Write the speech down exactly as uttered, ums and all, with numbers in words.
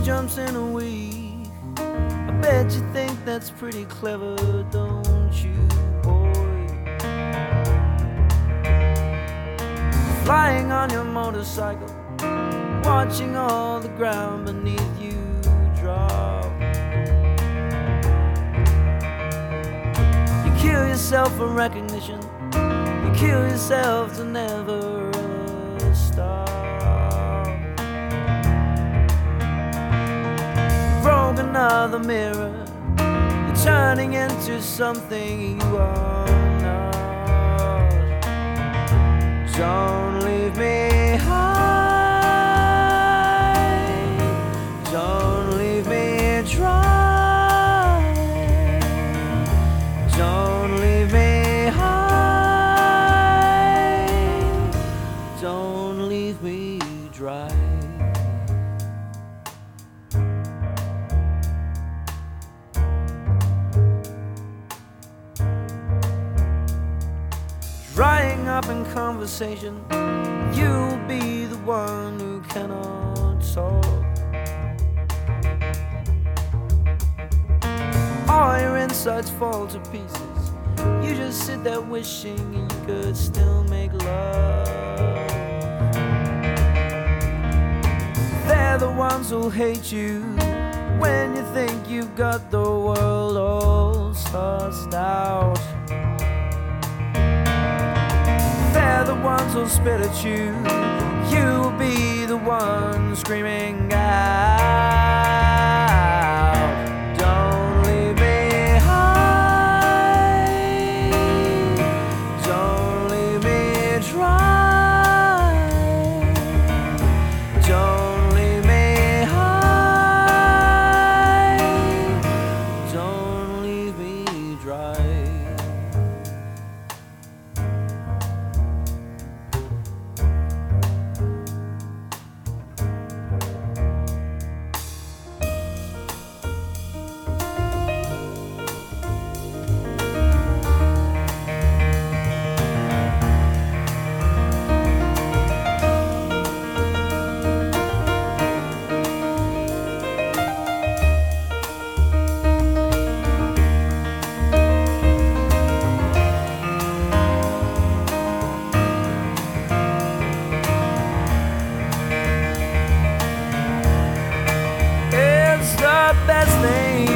jumps in a week. I bet you think that's pretty clever, don't you, boy? Flying on your motorcycle, watching all the ground beneath you drop. You kill yourself for recognition, you kill yourself to never ever stop. You broke another mirror, you're turning into something you are not. Don't leave me high, don't leave me dry, don't leave me high, don't leave me dry. Drying up in conversation, you'll be the one who cannot talk. All your insides fall to pieces, you just sit there wishing you could still make love. They're the ones who'll hate you when you think you've got the world all sussed out. They're the ones who'll spit at you, you'll be the one screaming out. Don't leave me high, don't leave me dry, don't leave me high, don't leave me dry. Best thing